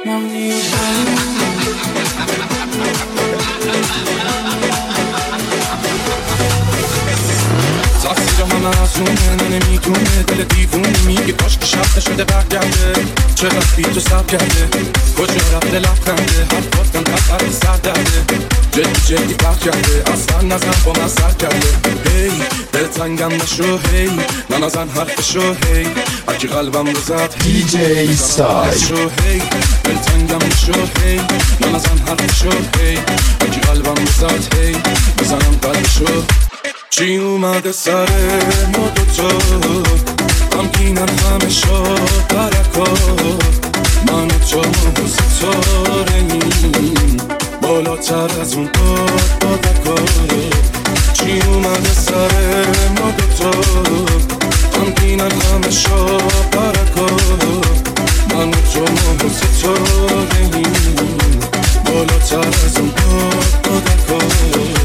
زیر همه ازونه نمیدونه دل دیوونه میگه کاش که شب نشده برگرده چقدر بی تو سب کرده کجا رفته لبخنده حرفات کن قطعی سر درده جدی فرق کرده اصلا نزن با من سر کرده هی دلتنگم نشو هی نزن حرفشو هی هرکی قلبم رو زد دی جی سای هی دلتنگم نشو هی نزن حرفشو هی هرکی قلبم رو زد هی بزنم قلبشو چی اومده سر ما دوتا غمگینم همه شد برکات من و تو ستاره نیم بالاتر از اون بادکات چی اومده سر ما دوتا غمگینم همه شد برکات من و تو ستاره نیم بالاتر از اون بادکات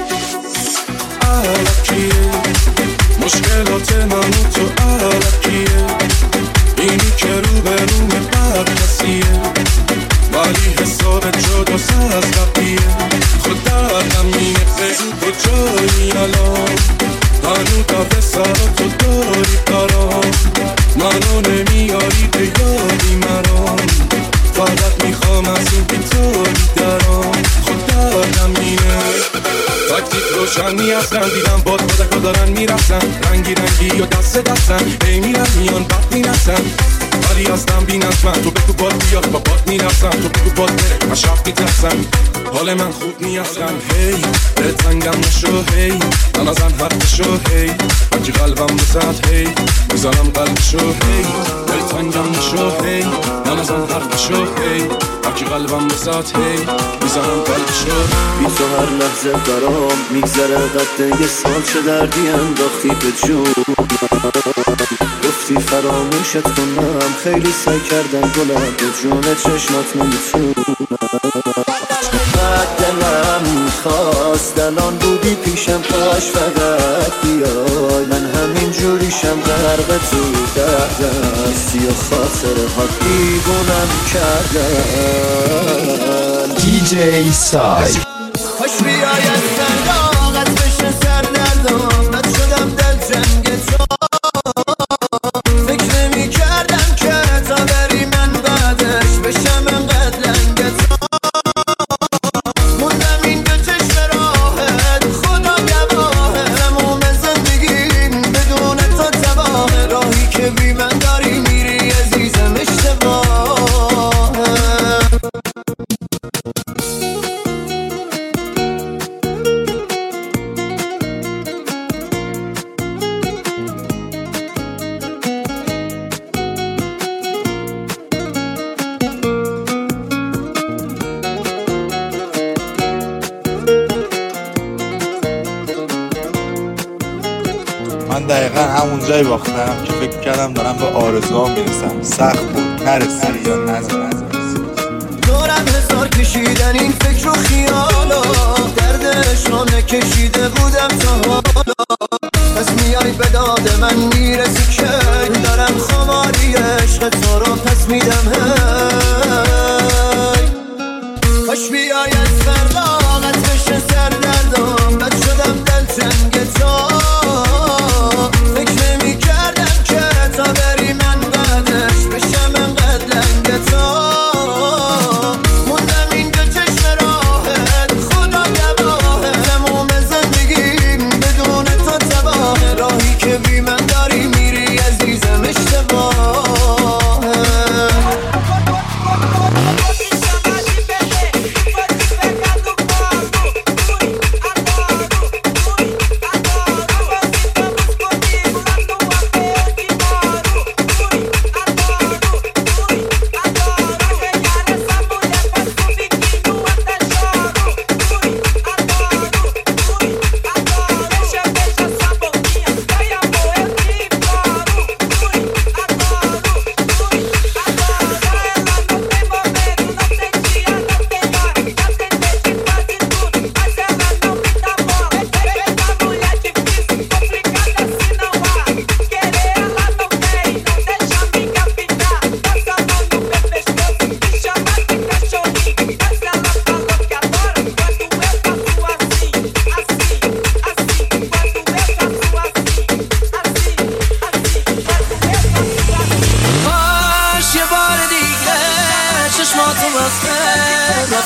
علکیه مشکلات من و تو علکیه اینی که رو به روم بد کسیه ولی حسابت جدا از بقیه خود دردم مینه بگو کجایی الان هنو دفع سرا تو داری برام منو نمیاری به یادی مرام فقط میخوام از این بیتاری درام خود دردم مینه تکتیک روشنی هستن دیدم باد بادکا دارن میرسن رنگی و دستن هی میرن میان بد مینسن ولی هستم بی نظمن تو بگو باد بیاد با باد میرسن تو بگو باد بره من شب میترسن حال من خوب نیستم هی دلتنگم نشو هی نزن حرفشو هی هرکی قلبم رو زد هی میزنم قلبشو هی دلتنگم نشو هی نزن حرفشو هی هرکی قلبم رو زد هی میزنم قلبشو بی تو هر لحظه برام میگذره قد یه سال چه دردی انداختی به جونم گفتی فراموشت کنم خیلی سعی کردم گلم به جون چشمات نمیتونم چقدر دلم میخواست الان بودی پیشم کاش فقط بیای من همین جوریشم غرق تو دردستی و خاطره ها دیوونم کردن دی جی سای خوش بیای از سرداغت بشه سردردم بد شدم دل جنگ تو فکر نمی کردم که تا بری من بعدش بشم انقدر لنگ تو موندم این دو چشم راهت خدا گواهه تموم زندگیم بدون تو تباهه راهی که بی من داری میری عزیزم اشتباهه من دقیقا همون جایی باختم که فکر کردم دارم به آرزوام میرسم سخت بود نرسید یا نزد دارم هزار کشیدن این فکر و خیالا دردش رو نکشیده بودم تا حالا پس میای به داد من میرسی که دارم خماری عشق تو رو پس میدم هی خوش بیای از فرداغت بشه سردردم بد شدم دل جنگ تو فکر نمی کردم که تا بری من بعدش بشم انقدر لنگ تو موندم این دو چشم راهت خدا گواهه تموم زندگیم بدون تو تباهه راهی که بی من داری میری عزیزم اشتباهه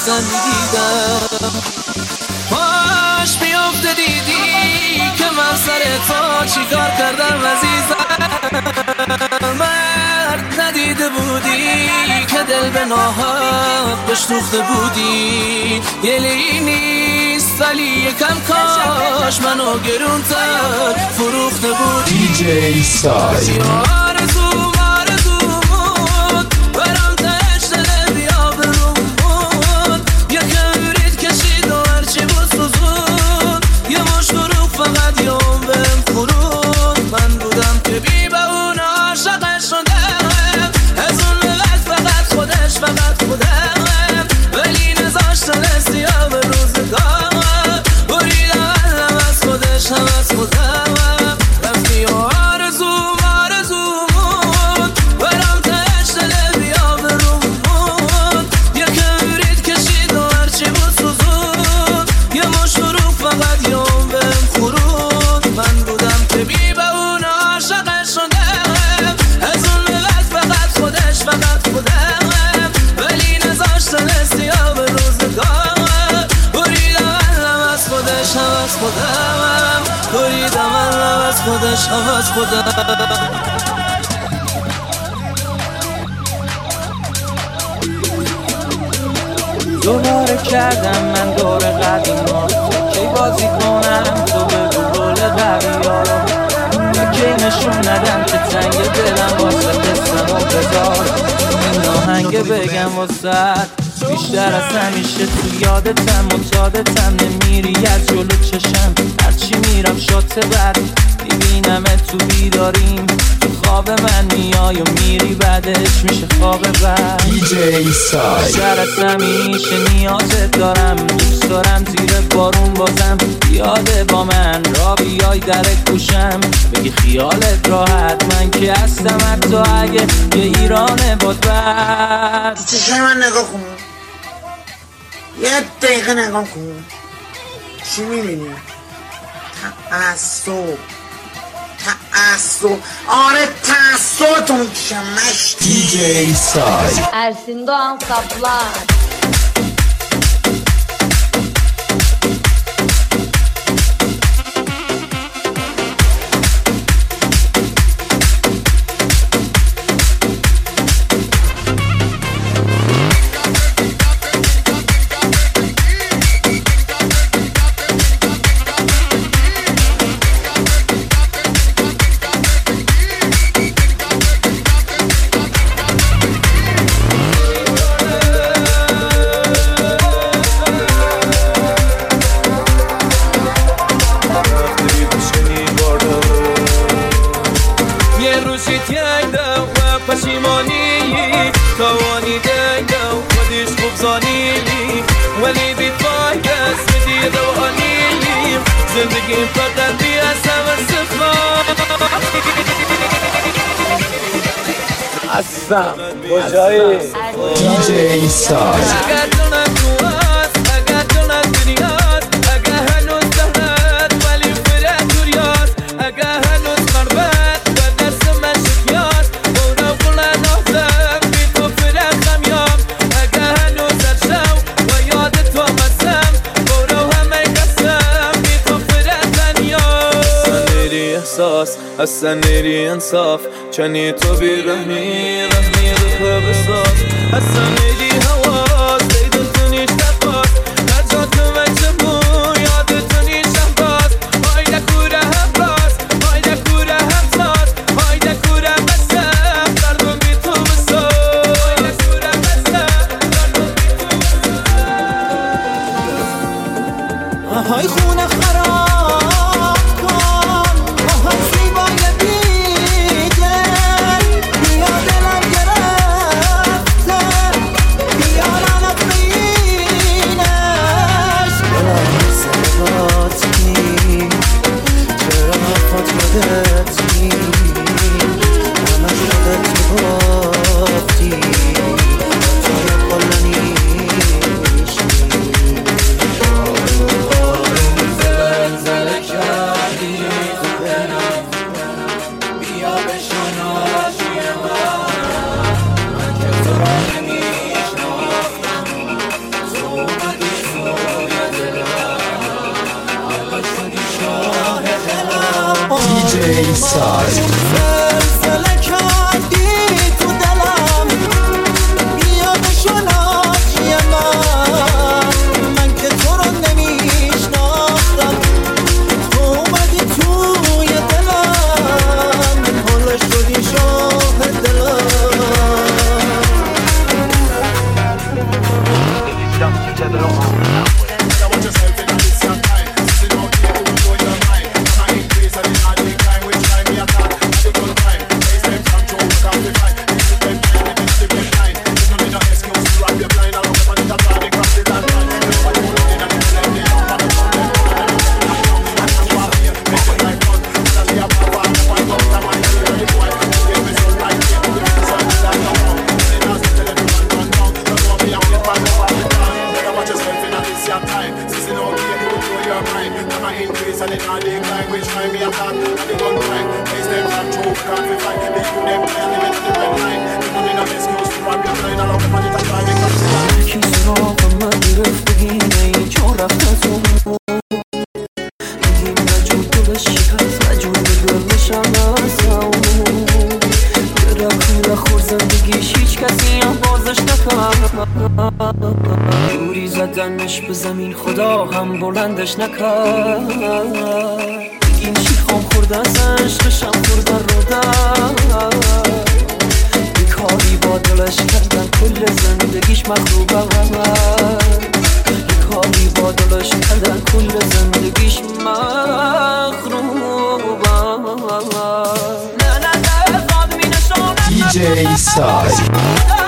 احسن میدیدم. پاش بیافته دیدی که من سر تا چیکار کردم عزیزم. مرد ندیده بودی که دل به ناحق بشتوخته بودی. یه لیلی نیست ولی یکم کاش منو گرونتر فروخته بودی. DJ سای آرزوم برام تهش دل بیا برون. یکم ورید کشید و هرچی بود سوزون. یه مش دروغ فقط یه بهم خورون. من بودم که بی به اون عاشقش شدم. از اون وقت فقط خودم ولی نذاشتن استیاب روزگار. بریدم هم از خودش هم از خودم. رفتی و آرزوم برام تهش دل بیا برون. یکم ورید کشید و هرچی بود سوزون. یه مش دروغ فقط یه بهم خورون. من بودم که بی به اون عاشقش شدم. از اون وقت فقط خودم ولی نذاشتن استیاب روزگار. بریدم علم از خودش هم از خودم. بریدم علم از خودش هم از خودم. دوباره کردم من دور قدیما. کی بازی کنم تو بگو رول قویارو. کی نشون ندم که تنگ دلم واسه قصم و بذار این آهنگ بگم واسه. بیشتر از همیشه تو یادتم متادتم. نمیری از جلو چشم هرچی میرم شات بر. میبینم تو بیداریم تو خواب من میای و میری بعدش میشه خواب بر. DJ سای بیشتر از همیشه نیازت دارم. دوست دارم زیر بارون بازم یاده با من را بیای در گوشم. بگی خیالت راحت من که هستم حتی اگه یه ایران باد بر. چشم من نگاه کن. یه دقیقه نگاه کن. چی میبینی؟ تعصب. آره تعصب تو میکشم مشتی. DJ سای Ersin Doğan Saplar. ولی بی فایده بدید و آنیم. زندگیم فقط بی اصم و صفا. هستم کجایی؟ DJ سای اگر جونم تو هست اگر جونم دنیاست. اگر هنوز زهرت ولی فرد دوریاست. اگر هنوز مربت و دست من شکیاست. بورا بلن آزم بی تو فرد خمیام. اگر هنوز ارشم و یاد تو مستم. بورا همه قسم بی تو فرد دنیاست. اصلا نیری احساس اصلا نیری انصاف. چنی تو بیرحمی رحمی بخواه بساز. اصلا نیری حواس دیدن تو نیش تقاس. هر جا تو مجموع یاد تو نیش شهباز. هایده کوره هم راست هایده کوره هم ساز. هایده کوره بسم دردم بی تو بساز. هایده کوره بسم دردم بی تو بساز. های خونه خراب کن. های زیبای بیدل. بیا دلم گرفته. بیا خورد زندگیش هیچ کسی هم بازش نکرد جوری زدنش به زمین خدا هم بلندش نکرد این شیخام خورد از عشقشم خوردن رو در بیکاری با دلش کردن کل زندگیش مخروبه بیکاری با دلش کردن کل زندگیش مخروبه DJ Side.